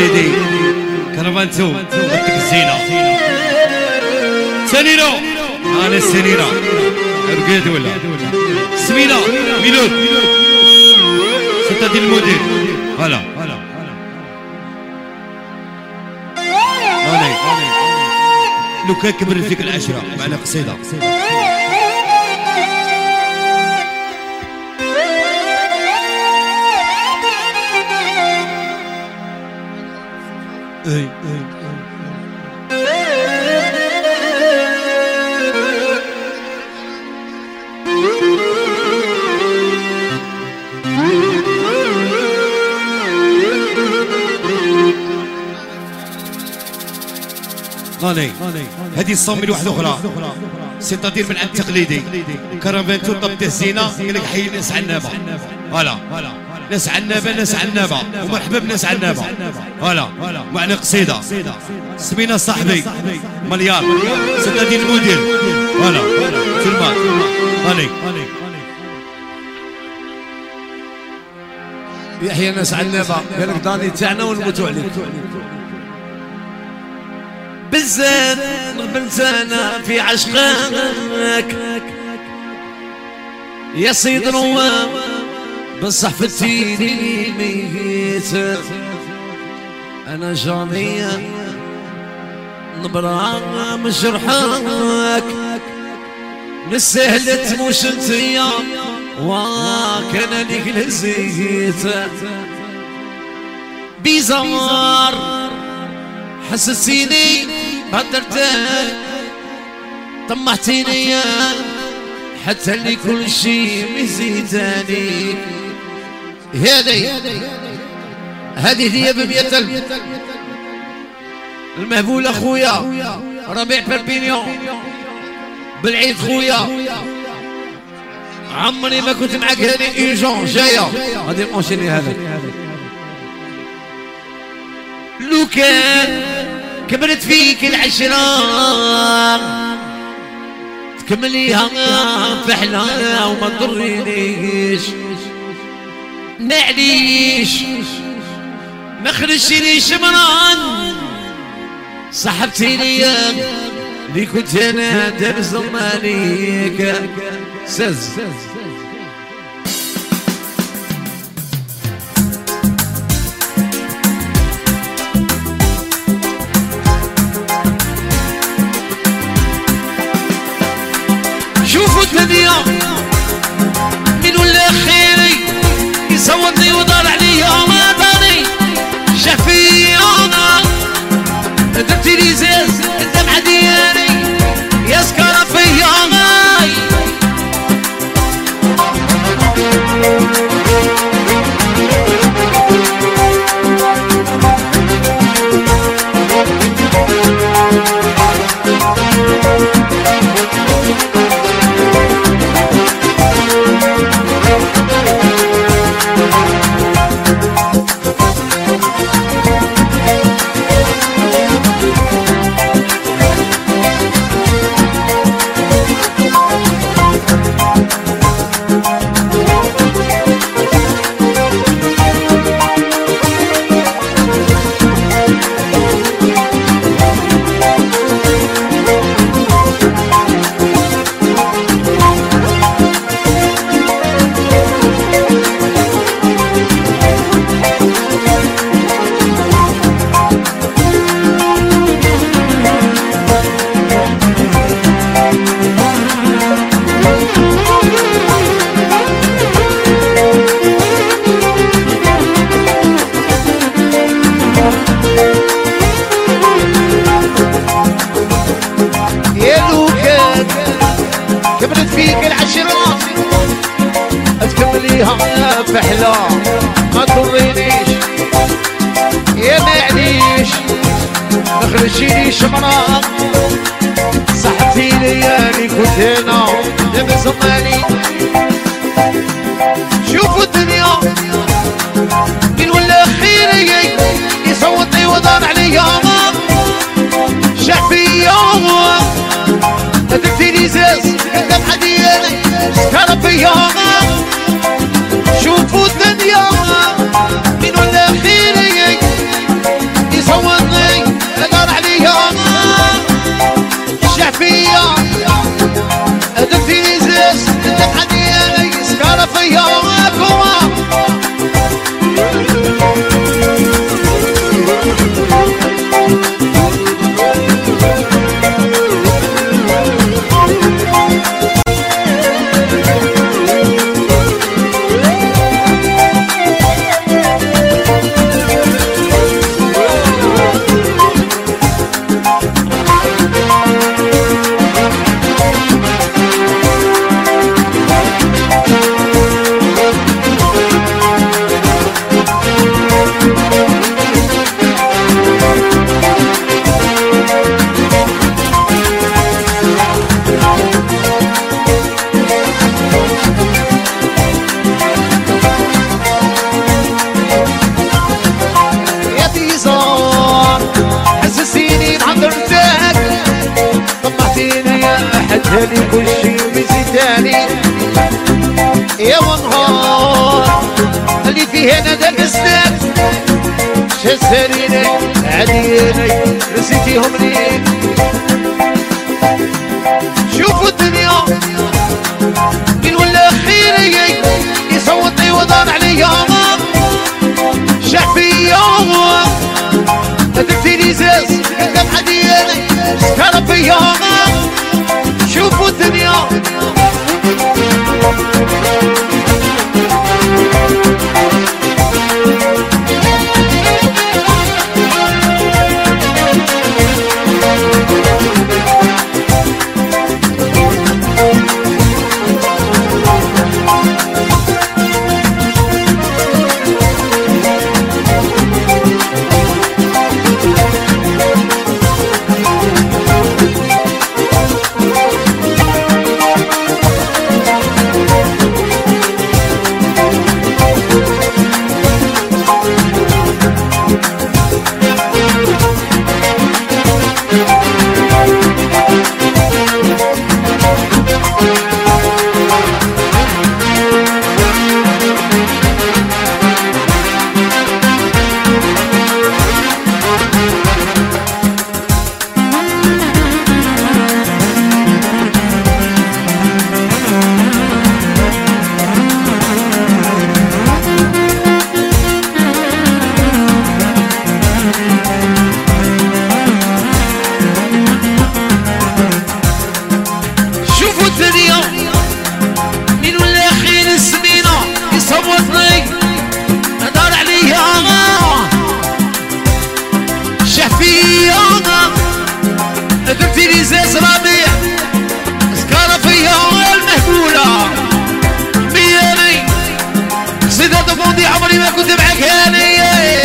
التقليدي كرفانتو ودك الزينة سنينو انا السنينة رقيد ولا سمينة ميلود ستة دي المدير هلا هلا لو كان كبر فيك العشرة معنا قصيدة اي هذه الصومي لواحدة أخرى سيتادير من عند التقليدي كرافانتو طبته الزينة قال لك حي ناس عنابة هلا ناس عنابة ومرحبا بناس عنابة هلا معنا قصيدة سمينا صاحبي مليار سيتادير المدير هلا سلمان هاني يحيى ناس عنابة قال لك داني تاعنا ونموتوا عليك بالزاد غبنت انا في عشقك يا سيد روان بصح فتيني ميت انا جانية نبرا مش رحمك نسهل تموش انتيا وكان ليك لزيت بيزار حسسيني قدرتك طمعتيني حتى اللي كل شي مزيداني هذه هي ب100,000 المهبول اخويا ربيع بربينيون بالعيد خويا عمري ما كنت معك هاني ايجون جايه غادي نمشي هذا لو كان كبرت فيك العشرة تكمليها فحلة وما تضرينيش نعليش ما خرجتيليش مران صاحبتي ليا اللي كنت انا دابز ماليك سز شوفوا الدنيا من ولا خيري يصوتني ودار عليا ما داري شاف فيا درتي لي زاز الدمعة ديالي يا سكرة فيا فحلة ما تضرينيش يا معليش ما خرجتيليش مرا صاحبتي ليالي كنت انا لابس مالي شوفوا الدنيا من ولا خيري يصوتني ودار عليا شعبية درتي لي زاز الدمعة ديالي سكر فيا شوفوا الدنيا من ولا خيري يا ونهار اللي فيه ندى بسنات شسريني عديني نسيتيهم ليك شوفوا الدنيا من ولا خيري يصوت لي وضان عليا شعبية درتي لي زاز قدام عديني سكر بيا شوفوا الدنيا عمري ما كنت معك هاني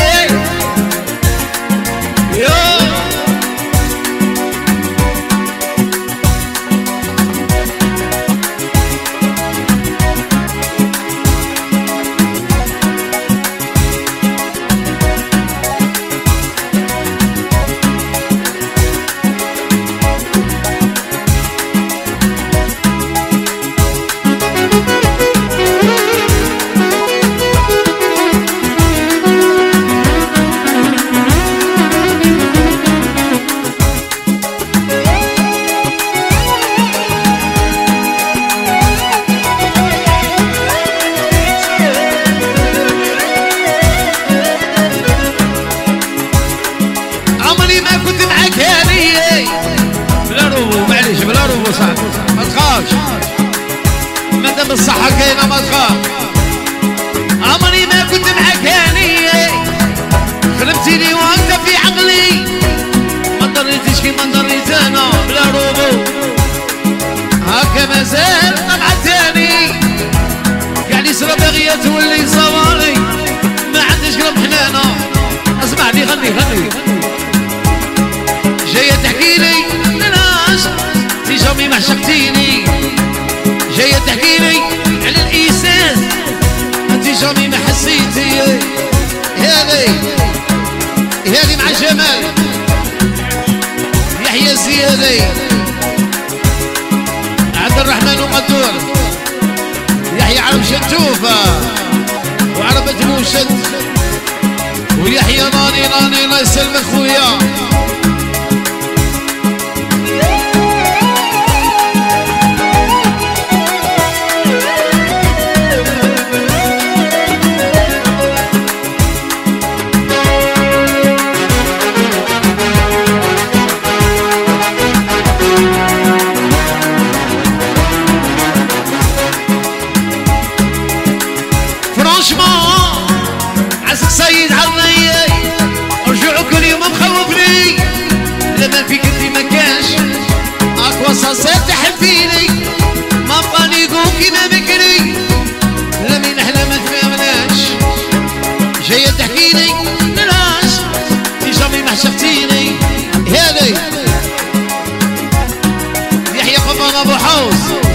ما تخافش مادام الصحة كاينة ما تخاف عمري ما كنت معاك هاني خلبتيني وانت في عقلي ما ضريتيش كيما ضريت انا بلا روبو هكا مازال طبعا تاني كاع لي صرا باغية تولي صواري ما عنديش قلب حنانة اسمعني غني جاية تحكيلي جامي ما عشقتيني جاية تحكيلي على الإحساس انتي جامي ما حسيتي هذي مع جمال يحيى زيادي عبد الرحمن وقدور يحيى عرب شتوفة وعربة موشد ويحيى ناني الله يسلمك خويا عسك سيد عرني رجوع كل يوم مخوفني لما في قلبي ما كانش اقوى صاصات تحبيني ما بقاني يقول كيما بكري لمين احنا ما تفهمناش جاية تحكيلي نلاش تي جامي ما عشقتيني هذي يحيى قمر ابو حوس